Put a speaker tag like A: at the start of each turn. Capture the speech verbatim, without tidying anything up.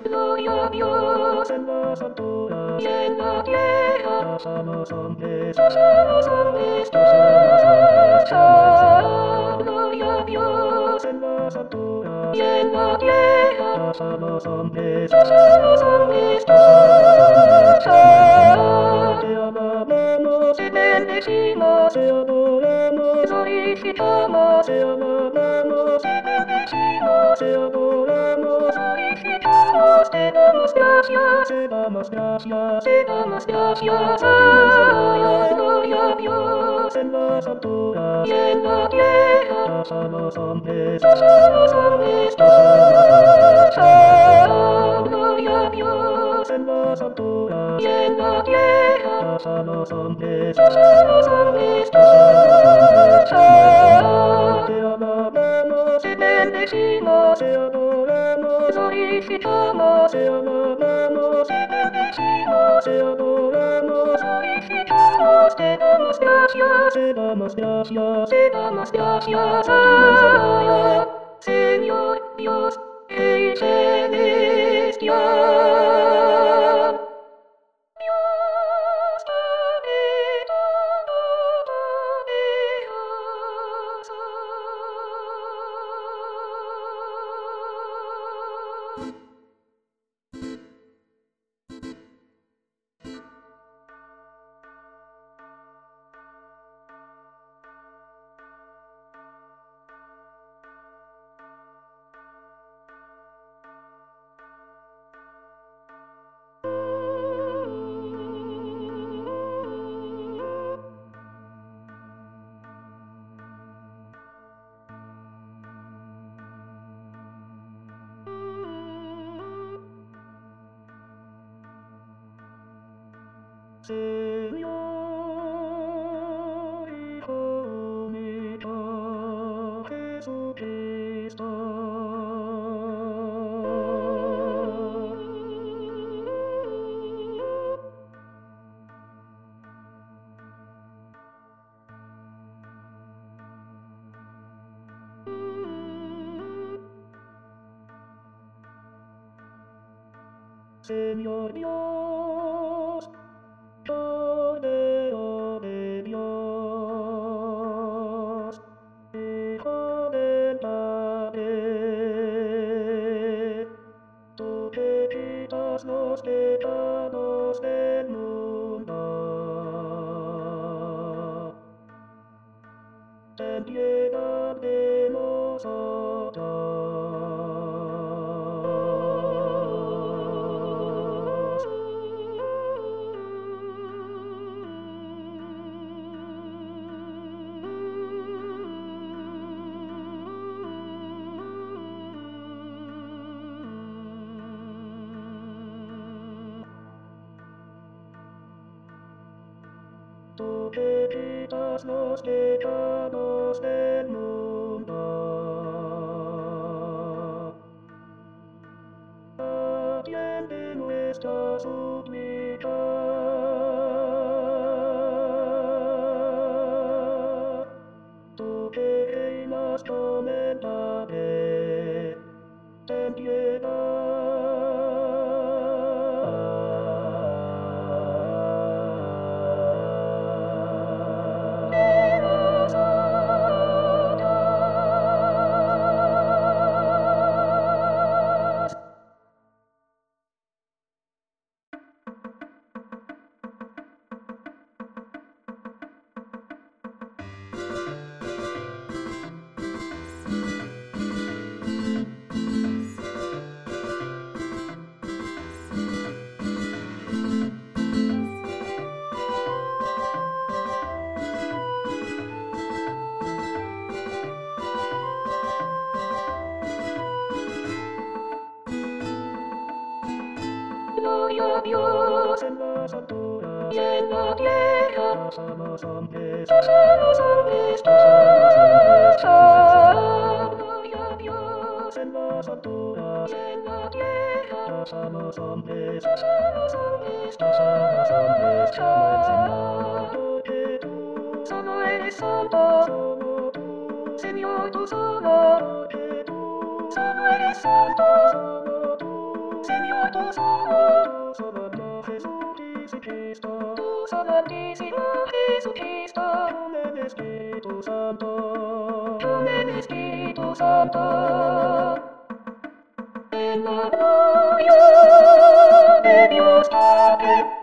A: Gloria a Dios en las alturas y en la tierra. A los hombres, a los hombres, a gloria a Dios en las alturas y en la tierra. A los hombres, a los hombres, te alabamos, te bendecimos, te adoramos, glorificamos, te alabamos, te bendecimos, te adoramos, glorificamos, te damos gracias, te damos gracias, te damos gracias. Gloria, gloria a Dios en las alturas y en la tierra. A los hombres, a los hombres, gloria a Dios en las alturas y en la tierra. A los hombres, a los hombres, te alabamos, te bendecimos, te adoramos, glorificamos, te alabamos, te bendecimos, te adoramos, glorificamos, te damos gracias, te damos gracias, te damos gracias. Aleluya, Señor Dios, Rey celestial. Señor, Hijo mío, Jesucristo. Señor Dios, Cordero de Dios, Hijo del Padre, tú que quitas los pecados del mundo, ten piedad de nosotros. Tú que quitas los pecados del mundo, atiende nuestra súplica. Tú que reinas con el Padre, ten piedad. Gloria a Dios en las alturas y en la tierra. A los hombres, a los hombres, a los hombres, gloria a Dios en las alturas y en la tierra. A los hombres, a los hombres, a los hombres, Señor, porque tú solo eres santo, solo tú, Señor, tú solo, porque tú solo eres santo, solo tú, Señor. tu Santo, Santo Jesucristo, tu Santísimo Jesucristo, con el Espíritu Santo, con el Espíritu Santo, en la gloria de Dios Padre.